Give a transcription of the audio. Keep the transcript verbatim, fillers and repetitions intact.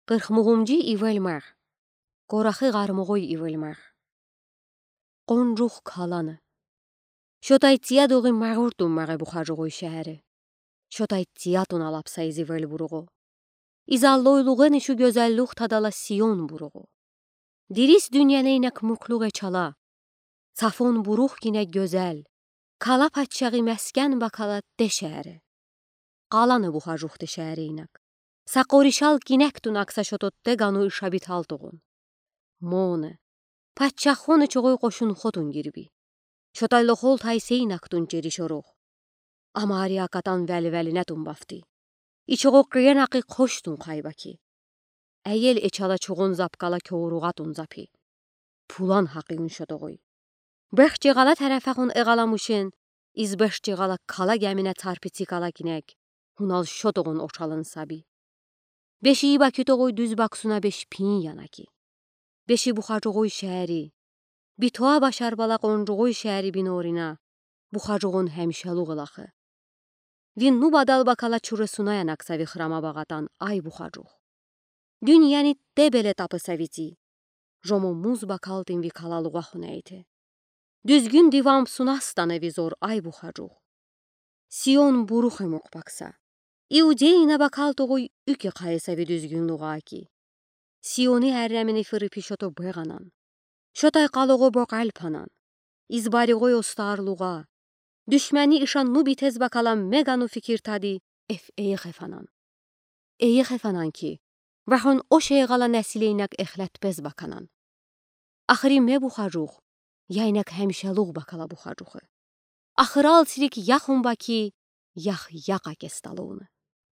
Qırxmığımcı ivelmər, qoraxı qarmığoy ivelmər. Qonruq kalanı. Şotay tiyadoğu mağurdun mağı buxacıqoy şəhəri. Şotay tiyatun alapsa izivel buruğu. İzalloyluğun işu gözəlluq tadala siyon buruğu. Diris dünyaneynek mukluq eçala. Safon buruq yine gözəl. Kala patçağı məskən bakala de şəhəri. Qalanı buxacıqdı şəhəriynek. Saqorişal ginektun aksa şototde qanu işabit altoğun. Mone. Patçaxonu çoğuy qoşun xotun girbi. Şotaylı xol tayseynaktun ceri şoruq. Amari akatan vəli-vəlinətun bafti. İçoğu qıyan aqı qoştun qaybaki. Əyel eçala çoğun zapqala koğuruğatun zapi. Pulan haqiyun şotoğuy. Bəxçiğala tərəfəxun eğalamışın. İz bəxçiğala kala gəminə tarpiti kala ginek. Hunal şotoğun oçalın sabi. Beşiyi bakitoğuy düz baksuna beş pin yanaki. Beşi buxacıqoy şəhəri. Bitoa başarbala qoncuğoy şəhəri binorina. Buxacıqon həmişəluq ılaxı. Vin nu badal bakala çurısuna yanaksa vixrama bağatan ay buxacıq. Dünyəni de belə tapı saviti. Jomo muz bakaldin vi kalaluğa xuneyti. Düzgün divam sunastan evi zor ay buxacıq. Siyon buruq emuq baksa. İudeyina bakaltoğuy üke qayesevi düzgünluğa ki. Siyoni hərrəmini fırıpi şoto bəğanan. Şotay qalığı boqalpanan. İzbariğoy ostarluğa. Düşməni işan nu bitez bakalan meganu fikir tadi ef eyi xefanan. Eyi xefanan ki, vəxon o şeyğala nəsileynak exlət bez bakanan. Axırı me buxacıq, yaynak həmişəluq bakala buxacıqı. Axıral sirik yaxun baki, yax yaqa kestalığını.